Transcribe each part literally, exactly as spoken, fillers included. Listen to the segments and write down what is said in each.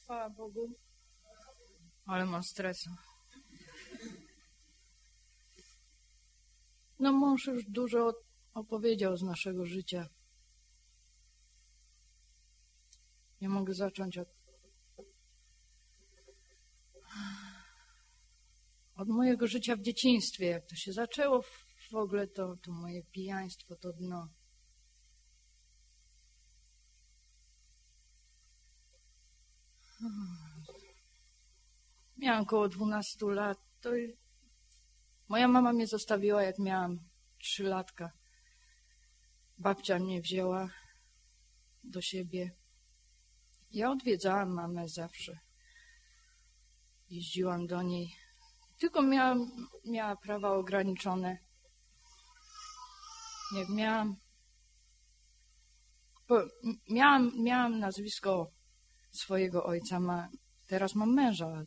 Chwała Bogu. Ale mam stresu. No mąż już dużo opowiedział z naszego życia. Ja mogę zacząć od, od mojego życia w dzieciństwie. Jak to się zaczęło w ogóle, to, to moje pijaństwo, to dno. Miałam około dwunastu lat. To moja mama mnie zostawiła, jak miałam trzy latka. Babcia mnie wzięła do siebie. Ja odwiedzałam mamę zawsze. Jeździłam do niej. Tylko miałam, miała prawa ograniczone. Jak miałam, po, miałam, miałam nazwisko swojego ojca. Ma, teraz mam męża.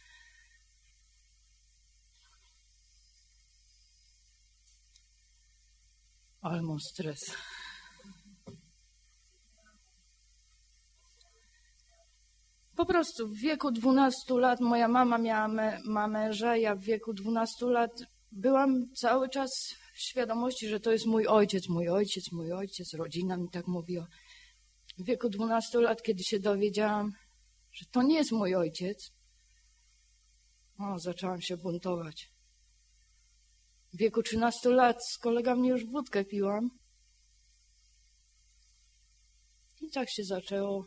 Ale mam stres. Po prostu w wieku dwunastu lat moja mama miała me, ma męża, ja w wieku dwunastu lat byłam cały czas w świadomości, że to jest mój ojciec, mój ojciec, mój ojciec, rodzina mi tak mówiła. W wieku dwunastu lat, kiedy się dowiedziałam, że to nie jest mój ojciec, o, zaczęłam się buntować. W wieku trzynastu lat z kolegami już wódkę piłam. I tak się zaczęło.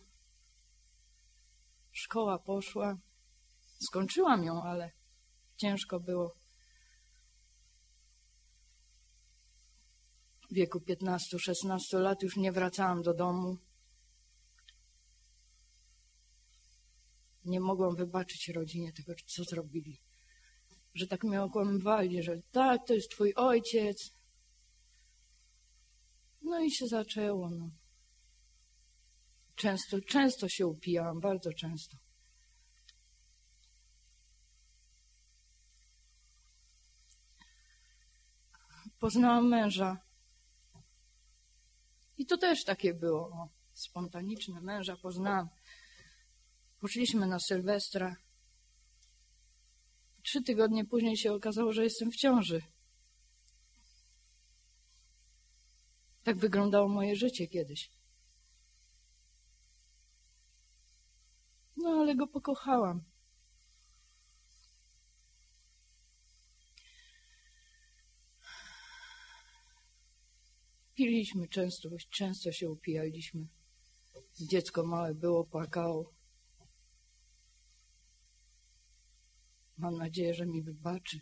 Szkoła poszła. Skończyłam ją, ale ciężko było. W wieku piętnastu szesnastu lat już nie wracałam do domu. Nie mogłam wybaczyć rodzinie tego, co zrobili. Że tak mnie okłamywali, że tak, to jest twój ojciec. No i się zaczęło. No. Często, często się upijałam, bardzo często. Poznałam męża. I to też takie było, o, spontaniczne. Męża poznałam. Poszliśmy na Sylwestra. Trzy tygodnie później się okazało, że jestem w ciąży. Tak wyglądało moje życie kiedyś. No, ale go pokochałam. Piliśmy często, często się upijaliśmy. Dziecko małe było, płakało. Mam nadzieję, że mi wybaczy.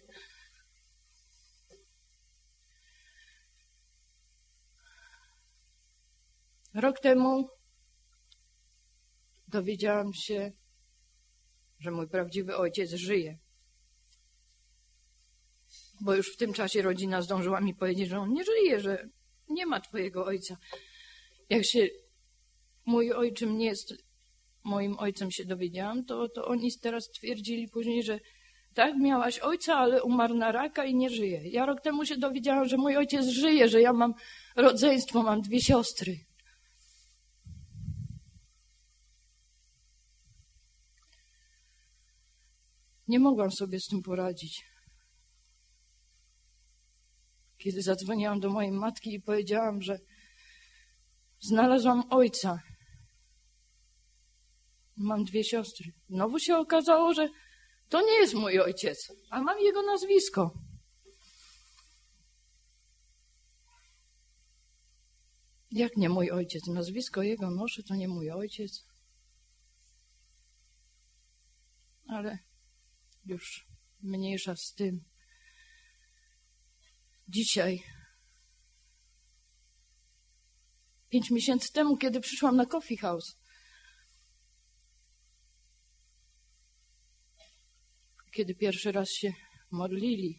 Rok temu dowiedziałam się, że mój prawdziwy ojciec żyje. Bo już w tym czasie rodzina zdążyła mi powiedzieć, że on nie żyje, że nie ma twojego ojca. Jak się mój ojczym nie jest moim ojcem, się dowiedziałam, to, to oni teraz twierdzili później, że tak, miałaś ojca, ale umarł na raka i nie żyje. Ja rok temu się dowiedziałam, że mój ojciec żyje, że ja mam rodzeństwo, mam dwie siostry. Nie mogłam sobie z tym poradzić. Kiedy zadzwoniłam do mojej matki i powiedziałam, że znalazłam ojca. Mam dwie siostry. Znowu się okazało, że to nie jest mój ojciec, a mam jego nazwisko. Jak nie mój ojciec? Nazwisko jego noszę, to nie mój ojciec. Ale już mniejsza z tym. Dzisiaj, pięć miesięcy temu, kiedy przyszłam na Coffee House, kiedy pierwszy raz się modlili,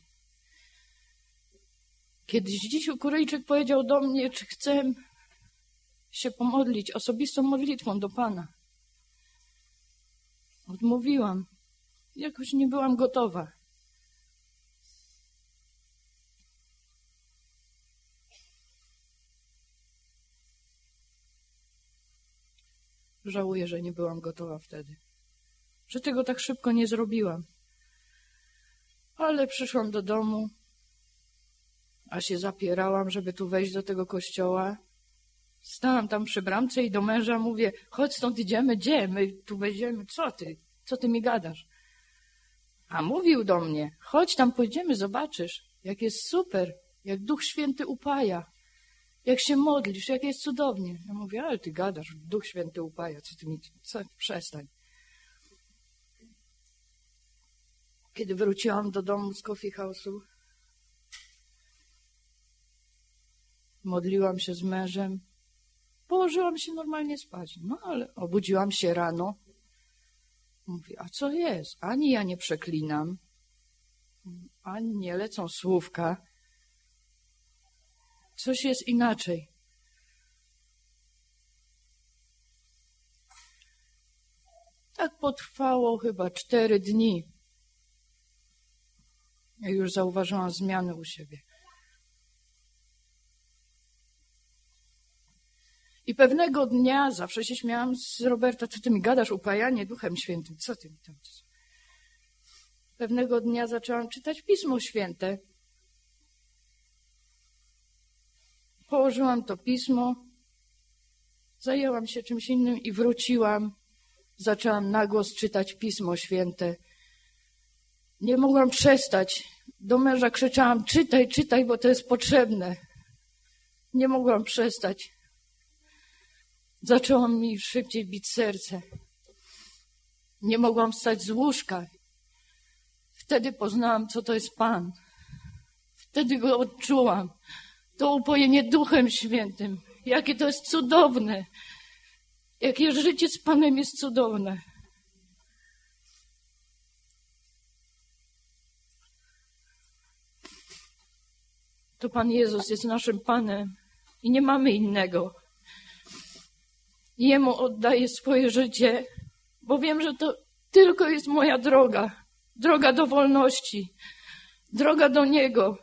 kiedyś Dzisiu Kuryjczyk powiedział do mnie, czy chcę się pomodlić osobistą modlitwą do Pana. Odmówiłam. Jakoś nie byłam gotowa. Żałuję, że nie byłam gotowa wtedy. że tego tak szybko nie zrobiłam. Ale przyszłam do domu, a się zapierałam, żeby tu wejść do tego kościoła. Stałam tam przy bramce i do męża mówię, chodź stąd idziemy, gdzie my tu wejdziemy? Co ty? Co ty mi gadasz? A mówił do mnie, chodź tam pójdziemy, zobaczysz, jak jest super, jak Duch Święty upaja, jak się modlisz, jak jest cudownie. Ja mówię, ale ty gadasz, Duch Święty upaja, co ty mi, co, przestań. Kiedy wróciłam do domu z coffee house'u, modliłam się z mężem, położyłam się normalnie spać. No ale obudziłam się rano. Mówię, a co jest? Ani ja nie przeklinam, ani nie lecą słówka. Coś jest inaczej. Tak potrwało chyba cztery dni. Ja już zauważyłam zmiany u siebie. I pewnego dnia, zawsze się śmiałam z Roberta, co ty mi gadasz, upajanie Duchem Świętym, co ty mi tam... Pewnego dnia zaczęłam czytać Pismo Święte. Położyłam to Pismo, zajęłam się czymś innym i wróciłam. Zaczęłam na głos czytać Pismo Święte. Nie mogłam przestać. Do męża krzyczałam, czytaj, czytaj, bo to jest potrzebne. Nie mogłam przestać. Zaczęło mi szybciej bić serce. Nie mogłam wstać z łóżka. Wtedy poznałam, co to jest Pan. Wtedy go odczułam. To upojenie Duchem Świętym. Jakie to jest cudowne. Jakie życie z Panem jest cudowne. To Pan Jezus jest naszym Panem i nie mamy innego. Jemu oddaję swoje życie, bo wiem, że to tylko jest moja droga. Droga do wolności. Droga do Niego.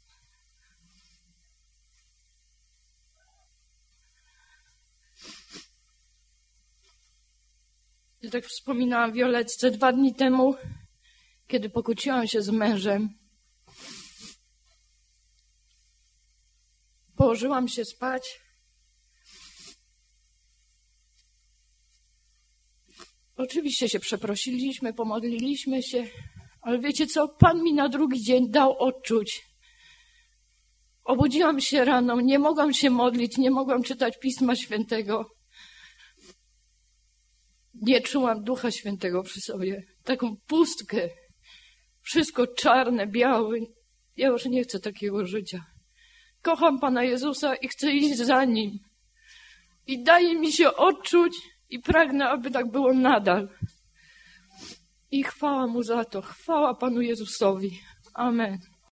Ja tak wspominałam Violetce dwa dni temu, kiedy pokłóciłam się z mężem. Położyłam się spać. Oczywiście się przeprosiliśmy, pomodliliśmy się, ale wiecie co? Pan mi na drugi dzień dał odczuć. Obudziłam się rano, nie mogłam się modlić, nie mogłam czytać Pisma Świętego. Nie czułam Ducha Świętego przy sobie. Taką pustkę. Wszystko czarne, białe. Ja już nie chcę takiego życia. Kocham Pana Jezusa i chcę iść za Nim. I daje mi się odczuć i pragnę, aby tak było nadal. I chwała Mu za to. Chwała Panu Jezusowi. Amen.